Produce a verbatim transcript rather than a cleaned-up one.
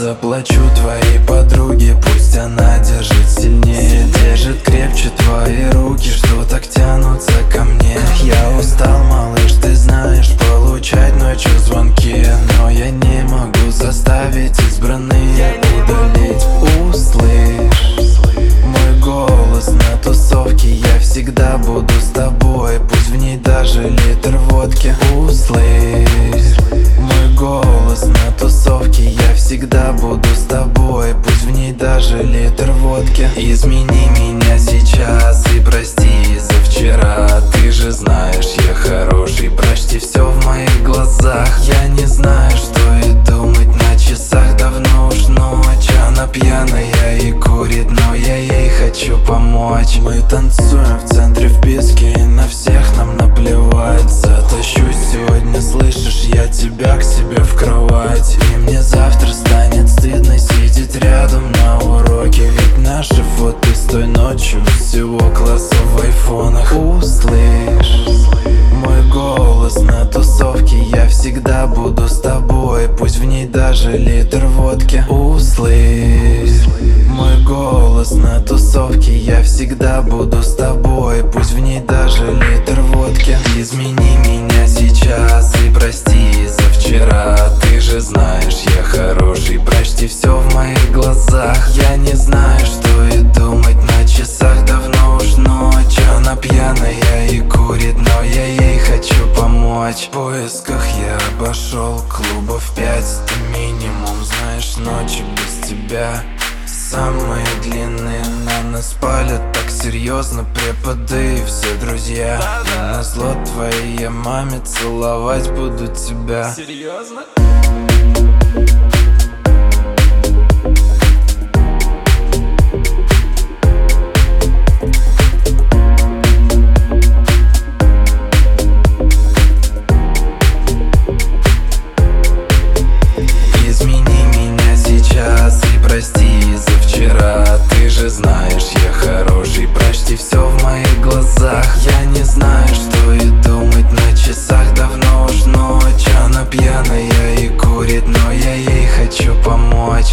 заплачу твоей подруге, пусть она держит сильнее, держит крепче твои руки, что так тянутся ко мне. Я устал, малыш, ты знаешь, получать ночью звонки, но я не могу заставить избранные удалить. Услышь мой голос на тусовке, я всегда буду с тобой, пусть в ней даже литр водки. Услышь мой голос на тусовке, я всегда буду с тобой, пусть в ней даже литр водки. Измени меня сейчас и прости за вчера, ты же знаешь, я хороший, прочти все в моих глазах. Я не знаю, что и думать, на часах давно уж ночь, она пьяная и курит, но я ей хочу помочь. Мы танцуем в центре вписки, и на всех нам наплевать. Затащусь сегодня, слышишь, я тебя к себе в кровать. И мне завтра станет стыдно сидеть рядом на уроке, ведь наши фото с той ночью всего класса в айфонах. Услышь мой голос на тусовке, я всегда буду с тобой, пусть в ней даже литр водки. Услышь мой голос на тусовке, я всегда буду с тобой, пусть в ней даже литр водки. Измени меня сейчас и прости за вчера, ты же знаешь, я хороший, прочти все в моих глазах. Я не знаю, что и думать, на часах давно уж ночь, она пьяная и курит, но я ей хочу помочь. В поисках я обошел клубов пять, ты минимум знаешь, ночи без тебя самые длинные. На нас палят так серьезно преподы и все друзья, и назло твоей я маме целовать буду тебя. Серьезно? Измени меня сейчас и прости за вчера, ты же знаешь, я хороший, прочти все в моих глазах. Я не знаю, что и думать, на часах давно уж ночь, она пьяная и курит, но я ей хочу помочь.